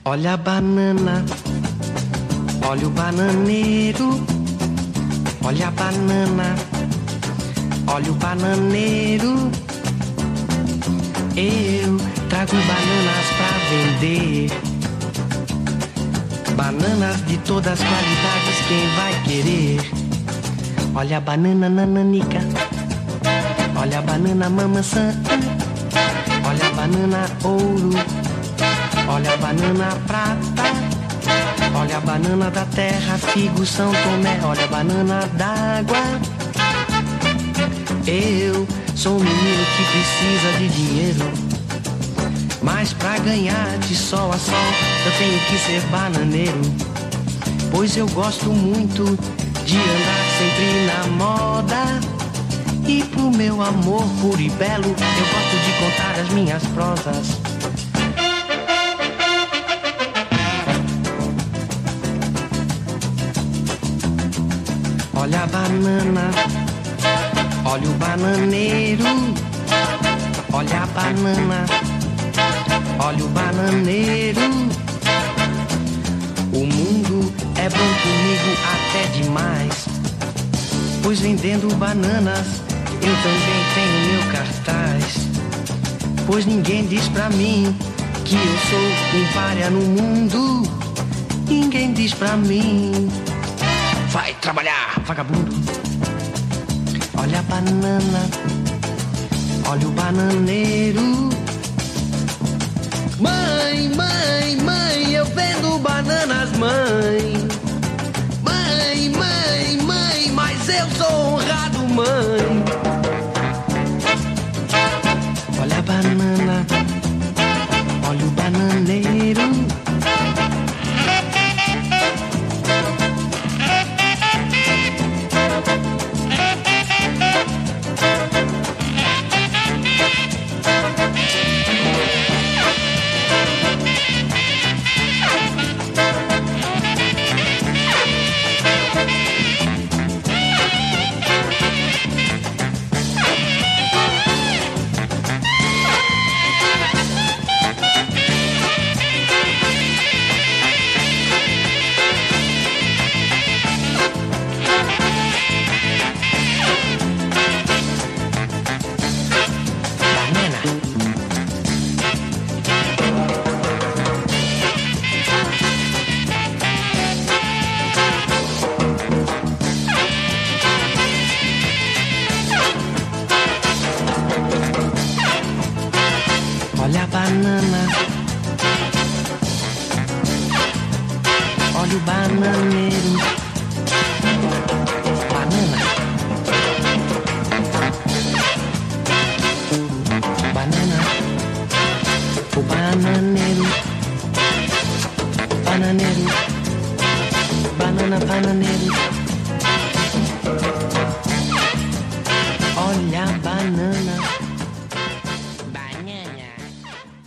Olha a banana, olha o bananeiro. Olha a banana, olha o bananeiro. Eu trago bananas pra vender. Bananas de todas as qualidades, quem vai querer? Olha a banana nananica, olha a banana mamaçã, olha a banana ouro, olha a banana prata, olha a banana da terra, figo São Tomé, olha a banana d'água. Eu sou um menino que precisa de dinheiro, mas pra ganhar de sol a sol eu tenho que ser bananeiro. Pois eu gosto muito de andar sempre na moda, e pro meu amor puro e belo eu gosto de contar as minhas prosas. Olha a banana, olha o bananeiro. Olha a banana, olha o bananeiro. O mundo é bom comigo até demais, pois vendendo bananas eu também tenho meu cartaz. Pois ninguém diz pra mim que eu sou um pária no mundo. Ninguém diz pra mim: vai trabalhar, vagabundo. Olha a banana, olha o bananeiro. Mãe, mãe, mãe, eu vendo bananas, mãe. Mãe, mãe, mãe, mas eu sou honrado, mãe. Olha a banana, olha o bananeiro. Olha a banana, olha o bananeiro. Banana, banana, o bananeiro. Bananeiro, banana, bananeiro. Olha a banana.